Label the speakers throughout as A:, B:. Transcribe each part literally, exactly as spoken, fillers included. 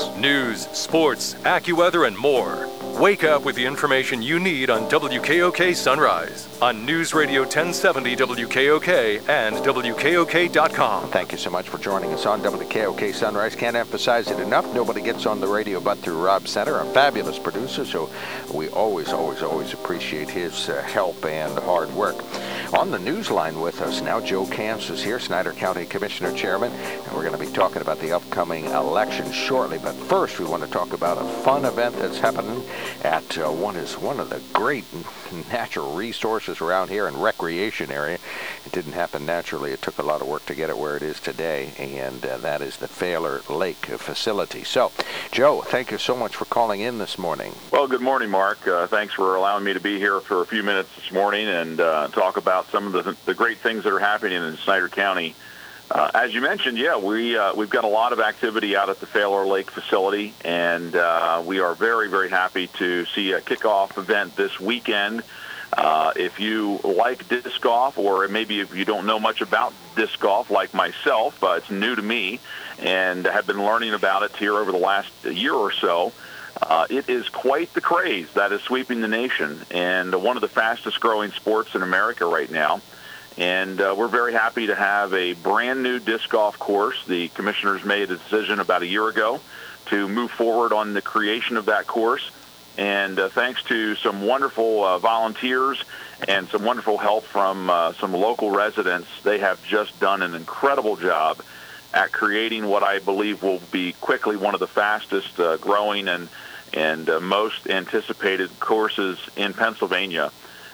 A: events, news, sports, AccuWeather, and more. Wake up with the information you need on W K O K Sunrise on News Radio ten seventy W K O K and W K O K dot com.
B: Thank you so much for joining us on W K O K Sunrise. Can't emphasize it enough. Nobody gets on the radio but through Rob Center, a fabulous producer, so we always, always, always appreciate his uh, help and hard work. On the news line with us now, Joe Camps is here, Snyder County Commissioner Chairman, and we're going to be talking about the upcoming election shortly. But first, we want to talk about a fun event that's happening at uh, one is one of the great natural resources around here and recreation area. It didn't happen naturally. It took a lot of work to get it where it is today, and uh, that is the Failure Lake facility. So, Joe, thank you so much for calling in this morning.
C: Well, good morning, Mark. Uh, thanks for allowing me to be here for a few minutes this morning and uh, talk about some of the, the great things that are happening in Snyder County. Uh, as you mentioned, yeah, we, uh, we've got a lot of activity out at the Failure Lake facility, and uh, we are very, very happy to see a kickoff event this weekend. Uh, if you like disc golf, or maybe if you don't know much about disc golf like myself, uh, it's new to me, and have been learning about it here over the last year or so. Uh, it is quite the craze that is sweeping the nation, and one of the fastest growing sports in America right now. And uh, we're very happy to have a brand new disc golf course. The commissioners made a decision about a year ago to move forward on the creation of that course. And uh, thanks to some wonderful uh, volunteers and some wonderful help from uh, some local residents, they have just done an incredible job at creating what I believe will be quickly one of the fastest uh, growing and and uh, most anticipated courses in Pennsylvania.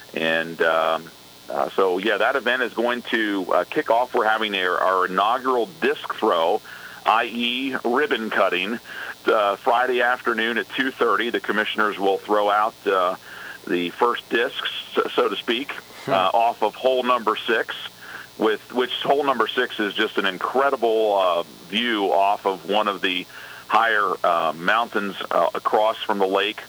C: And um, uh, so, yeah, that event is going to uh, kick off. We're having our, our inaugural disc throw, that is ribbon cutting, uh, Friday afternoon at two thirty. The commissioners will throw out uh, the first discs, so, so to speak, uh, off of hole number six. With which hole number six is just an incredible uh, view off of one of the higher uh, mountains uh, across from the lake.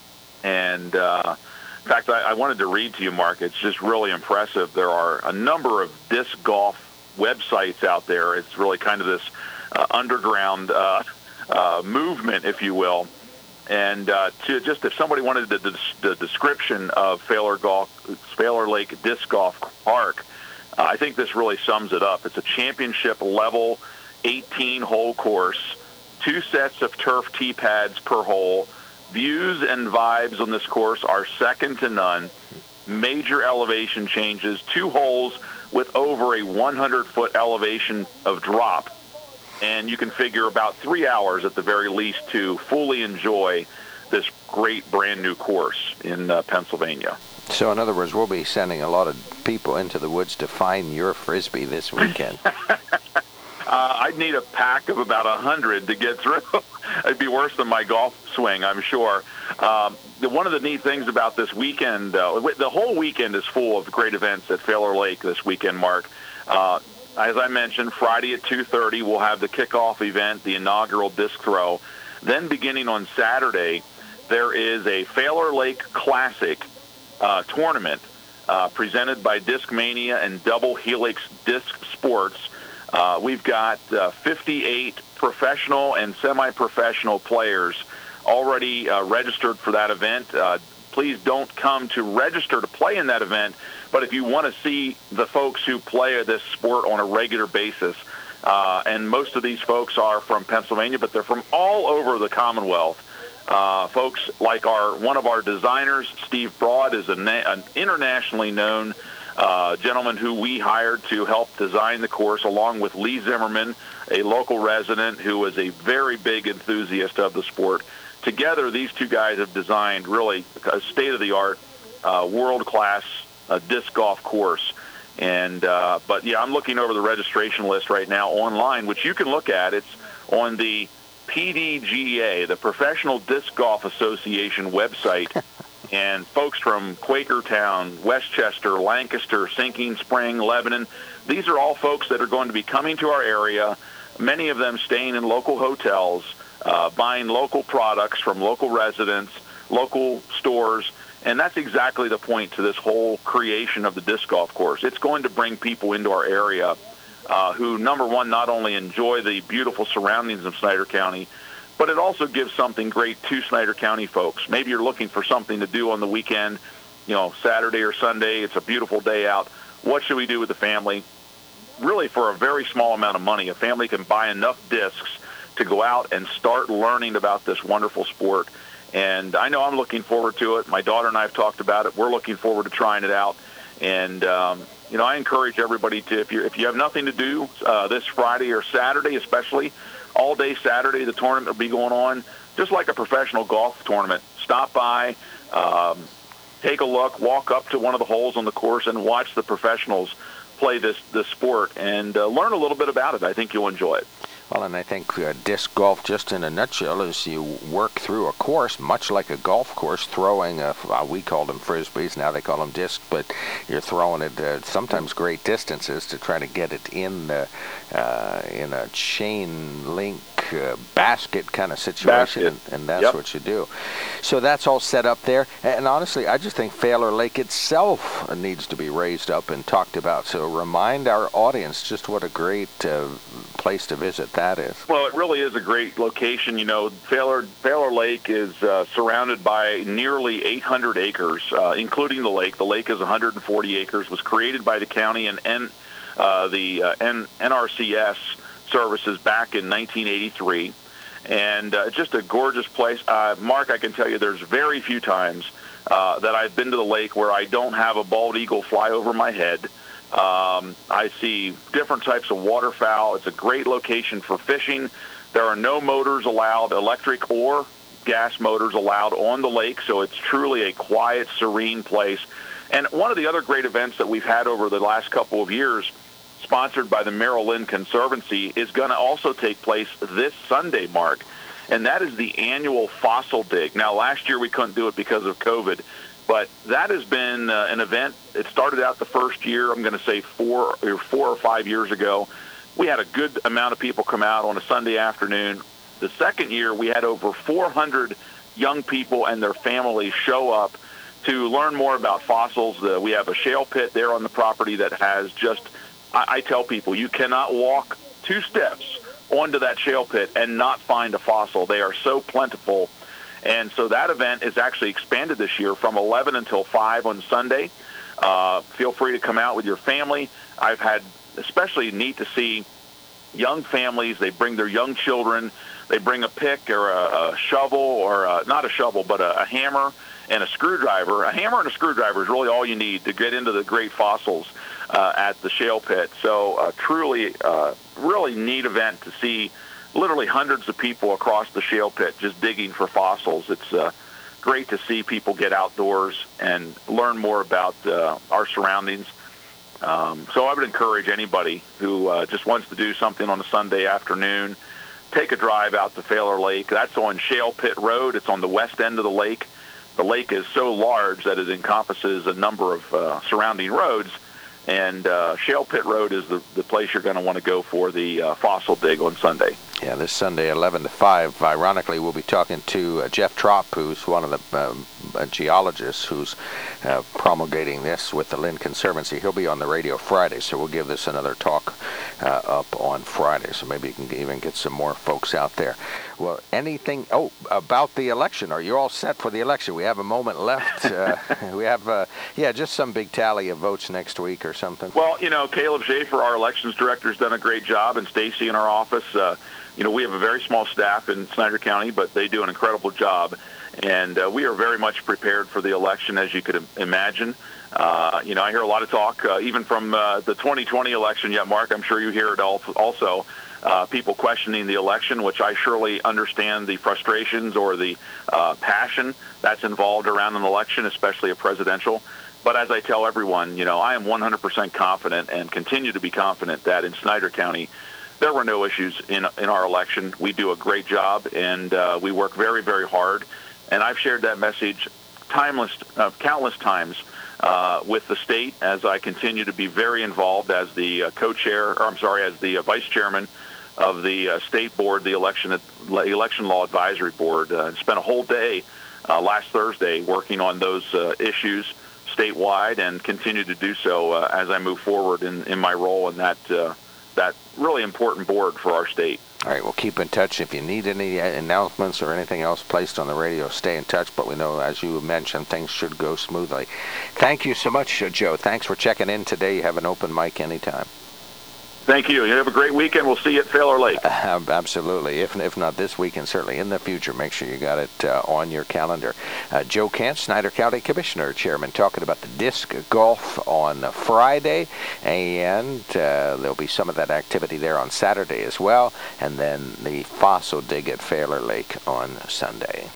C: And uh, in fact, I, I wanted to read to you, Mark. It's just really impressive. There are a number of disc golf websites out there. It's really kind of this uh, underground uh, uh, movement, if you will. And uh, to just if somebody wanted the, the, the description of Failure, golf, Failure Lake Disc Golf Park, Uh, I think this really sums it up. It's a championship-level eighteen-hole course, two sets of turf tee pads per hole. Views and vibes on this course are second to none. Major elevation changes, two holes with over a one hundred foot elevation of drop. And you can figure about three hours at the very least to fully enjoy this great brand-new course in uh, Pennsylvania.
B: So, in other words, we'll be sending a lot of people into the woods to find your Frisbee this weekend.
C: uh, I'd need a pack of about one hundred to get through. It'd be worse than my golf swing, I'm sure. Um, the, one of the neat things about this weekend, uh, the whole weekend is full of great events at Failure Lake this weekend, Mark. Uh, as I mentioned, Friday at two thirty, we'll have the kickoff event, the inaugural disc throw. Then beginning on Saturday, there is a Failure Lake Classic Uh, tournament uh, presented by Discmania and Double Helix Disc Sports. Uh, we've got uh, fifty-eight professional and semi-professional players already uh, registered for that event. Uh, please don't come to register to play in that event, but if you want to see the folks who play this sport on a regular basis, uh, and most of these folks are from Pennsylvania, but they're from all over the Commonwealth. Uh, folks like our one of our designers, Steve Broad, is a na- an internationally known uh, gentleman who we hired to help design the course, along with Lee Zimmerman, a local resident who is a very big enthusiast of the sport. Together, these two guys have designed really a state-of-the-art, uh, world-class uh, disc golf course. And uh, but yeah, I'm looking over the registration list right now online, which you can look at. It's on the P D G A, the Professional Disc Golf Association website, and folks from Quakertown, Westchester, Lancaster, Sinking Spring, Lebanon, these are all folks that are going to be coming to our area, many of them staying in local hotels, uh, buying local products from local residents, local stores, and that's exactly the point to this whole creation of the disc golf course. It's going to bring people into our area Uh, who, number one, not only enjoy the beautiful surroundings of Snyder County, but it also gives something great to Snyder County folks. Maybe you're looking for something to do on the weekend, you know, Saturday or Sunday. It's a beautiful day out. What should we do with the family? Really, for a very small amount of money, a family can buy enough discs to go out and start learning about this wonderful sport. And I know I'm looking forward to it. My daughter and I have talked about it. We're looking forward to trying it out. And, um, you know, I encourage everybody to, if you if you have nothing to do uh, this Friday or Saturday, especially, all day Saturday, the tournament will be going on, just like a professional golf tournament. Stop by, um, take a look, walk up to one of the holes on the course and watch the professionals play this, this sport and uh, learn a little bit about it. I think you'll enjoy it.
B: Well, and I think uh, disc golf, just in a nutshell, is you work through a course, much like a golf course, throwing, a, uh, we call them frisbees, now they call them discs, but you're throwing it uh, sometimes great distances to try to get it in, uh, uh, in a chain link uh, basket kind of situation, and, and that's yep. what you do. So that's all set up there, and honestly, I just think Failure Lake itself needs to be raised up and talked about, so remind our audience just what a great uh, place to visit that is.
C: Well, it really is a great location. You know, Failure, Failure Lake is uh, surrounded by nearly eight hundred acres, uh, including the lake. The lake is one hundred forty acres, was created by the county and N, uh, the uh, N, N R C S services back in nineteen eighty-three. And uh, just a gorgeous place. Uh, Mark, I can tell you there's very few times uh, that I've been to the lake where I don't have a bald eagle fly over my head. Um, I see different types of waterfowl. It's a great location for fishing. There are no motors allowed, electric or gas motors allowed on the lake, so it's truly a quiet, serene place. And one of the other great events that we've had over the last couple of years, sponsored by the Merrill Lynn Conservancy, is going to also take place this Sunday, Mark, and that is the annual fossil dig. Now, last year we couldn't do it because of COVID, but that has been uh, an event. It started out the first year, I'm going to say four or four or five years ago. We had a good amount of people come out on a Sunday afternoon. The second year, we had over four hundred young people and their families show up to learn more about fossils. Uh, we have a shale pit there on the property that has just, I, I tell people, you cannot walk two steps onto that shale pit and not find a fossil. They are so plentiful. And so that event is actually expanded this year from eleven until five on Sunday. Uh, feel free to come out with your family. I've had especially neat to see young families. They bring their young children. They bring a pick or a, a shovel or a, not a shovel, but a, a hammer and a screwdriver. A hammer and a screwdriver is really all you need to get into the great fossils uh, at the shale pit. So uh, truly, uh, really neat event to see literally hundreds of people across the shale pit just digging for fossils. It's uh, great to see people get outdoors and learn more about uh, our surroundings. Um, so I would encourage anybody who uh, just wants to do something on a Sunday afternoon, take a drive out to Failure Lake. That's on Shale Pit Road. It's on the west end of the lake. The lake is so large that it encompasses a number of uh, surrounding roads, and uh, Shale Pit Road is the, the place you're going to want to go for the uh, fossil dig on Sunday.
B: Yeah, this Sunday, eleven to five. Ironically, we'll be talking to uh, Jeff Trop, who's one of the um, uh, geologists who's uh, promulgating this with the Lynn Conservancy. He'll be on the radio Friday, so we'll give this another talk uh, up on Friday, so maybe you can even get some more folks out there. Well, anything, oh, about the election. Are you all set for the election? We have a moment left. Uh, we have, uh, yeah, just some big tally of votes next week or something.
C: Well, you know, Caleb Schaefer, our elections director, has done a great job, and Stacy in our office. Uh, you know, we have a very small staff in Snyder County, but they do an incredible job. And uh, we are very much prepared for the election, as you could imagine. Uh, you know, I hear a lot of talk, uh, even from uh, the twenty twenty election yet, Mark. I'm sure you hear it also. Uh, people questioning the election, which I surely understand the frustrations or the uh, passion that's involved around an election, especially a presidential. But as I tell everyone, you know, I am one hundred percent confident and continue to be confident that in Snyder County, there were no issues in in our election. We do a great job, and uh, we work very, very hard. And I've shared that message timeless, uh, countless times uh, with the state as I continue to be very involved as the uh, co-chair, or I'm sorry, as the uh, vice chairman of the uh, state board, the election election law advisory board, uh, and spent a whole day uh, last Thursday working on those uh, issues statewide, and continue to do so uh, as I move forward in, in my role in that uh, that really important board for our state.
B: All right, we'll keep in touch. If you need any announcements or anything else placed on the radio, stay in touch. But we know, as you mentioned, things should go smoothly. Thank you so much, Joe. Thanks for checking in today. You have an open mic anytime.
C: Thank you. You have a great weekend. We'll see you at Failure Lake.
B: Uh, absolutely. If if not this weekend, certainly in the future, make sure you got it uh, on your calendar. Uh, Joe Kent, Snyder County Commissioner Chairman, talking about the disc golf on Friday, and uh, there'll be some of that activity there on Saturday as well, and then the fossil dig at Failure Lake on Sunday.